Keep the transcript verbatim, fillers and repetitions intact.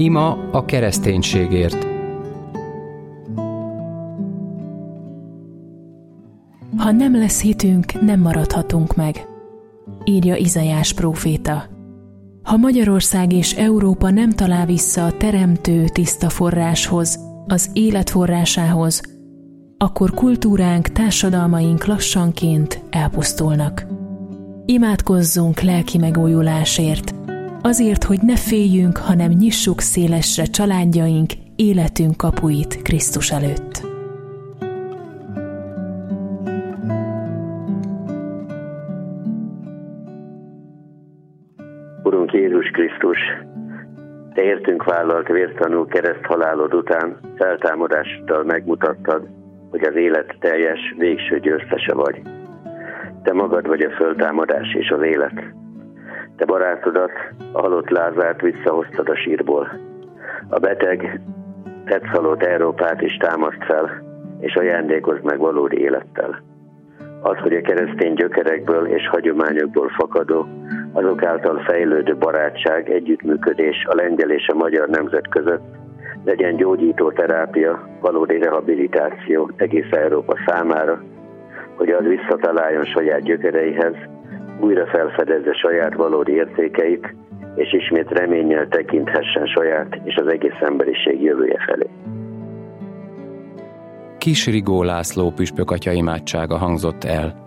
Ima a kereszténységért. Ha nem lesz hitünk, nem maradhatunk meg, írja Izaiás próféta. Ha Magyarország és Európa nem talál vissza a teremtő tiszta forráshoz, az élet forrásához, akkor kultúránk, társadalmaink lassanként elpusztulnak. Imádkozzunk lelki megújulásért, azért, hogy ne féljünk, hanem nyissuk szélesre családjaink, életünk kapuit Krisztus előtt. Urunk Jézus Krisztus, Te értünk vállalt vértanú kereszthalálod után feltámadással megmutattad, hogy az élet teljes, végső győztese vagy. Te magad vagy a föltámadás és az élet. Te barátodat, a halott Lázárt visszahoztad a sírból. A beteg, tetszhalott Európát is támaszt fel, és ajándékozd meg valódi élettel. Az, hogy a keresztény gyökerekből és hagyományokból fakadó, azok által fejlődő barátság, együttműködés a lengyel és a magyar nemzet között legyen gyógyító terápia, valódi rehabilitáció egész Európa számára, hogy az visszataláljon saját gyökereihez, újra felfedezze saját valódi értékeit, és ismét reménnyel tekinthessen saját és az egész emberiség jövője felé. Kis Rigó László püspök atya imádsága hangzott el.